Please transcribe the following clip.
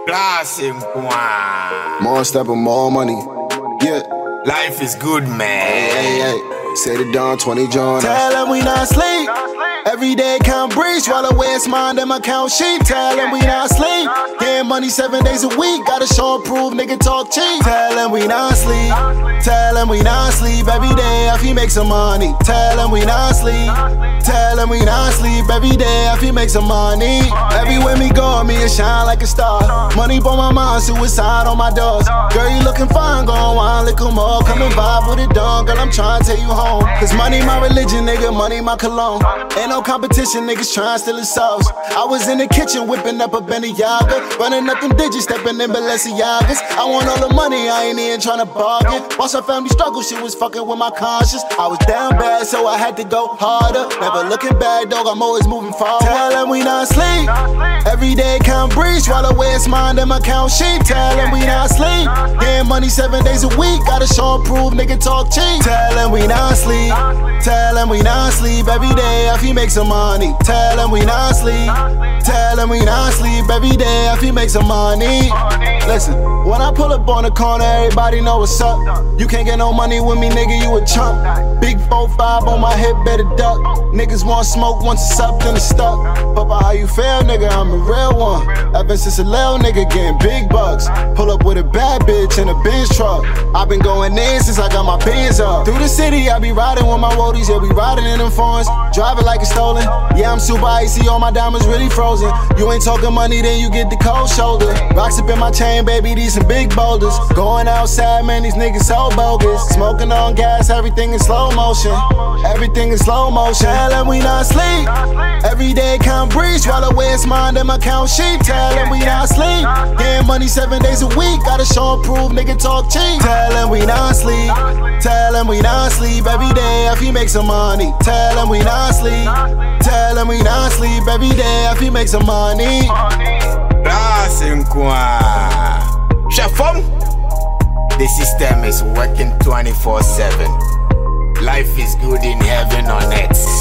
Blasting one. More step and more money. Yeah. Life is good, man. Hey. Say the Don 20 John. Tell them we not sleep. Every day count breach while I waste mine, them account sheep. Tell them we not sleep. Getting money 7 days a week. Gotta show and prove, nigga talk cheap. Tell them we not sleep. Tell them we not sleep. Every day I feel make some money. Tell them we not sleep. Tell them we not sleep. Every day I feel make some money. Everywhere me go, me it shine like a star. Money for my mind, suicide on my doors. Girl, you looking fine, gon' wine, lick 'em all. Come and vibe with it, dog. Girl, I'm trying to take you home. Cause money my religion, nigga, money my cologne. Ain't no competition, niggas trying steal the sauce. I was in the kitchen whipping up a Balenciaga, running up them digits, stepping in Balenciagas. I want all the money, I ain't even trying to bargain. Watch our family struggle, shit was fucking with my conscience. I was down bad, so I had to go harder. Never looking back, dog, I'm always moving forward. Tell them we not sleep. Every day count breach while I waste mine, them account sheep. Tell them we not sleep. Getting money 7 days a week, gotta show and prove, nigga talk cheap. Tell them we not sleep. Tell them we not sleep. Every day I feel make some money. Tell them we not sleep. Tell them we not sleep. Every day I feel make some money. Listen, when I pull up on the corner, everybody know what's up. You can't get no money with me, nigga, you a chump. Big 4-5 on my hip, better duck. Niggas want smoke once it's up, then it's stuck. But by how you feel, nigga, I'm a real one. Ever since a little nigga getting big bucks. Pull up with a bad bitch in a Benz truck. I've been going in since I got my Benz up. Through the city, I be riding with my roadies, yeah, we riding in them foreigns. Driving like it's stolen. Yeah, I'm super icy, all my diamonds really frozen. You ain't talking money, then you get the cold shoulder. Rocks up in my chain, baby, these some big boulders. Going outside, man, these niggas so bogus. Smoking on gas, everything in slow motion. Everything in slow motion. Tell them we not sleep. Every day count breach while I waste mine, them account sheep. Tell them we not sleep. Getting money 7 days a week, gotta show and prove, nigga talk cheap. Tell them we not sleep. Tell them we not sleep. Every day I feel make some money. Tell them we not sleep. Tell them we not sleep. Every day I feel make some money. Blasting one. Chefum. The system is working 24/7. Life is good in heaven on earth.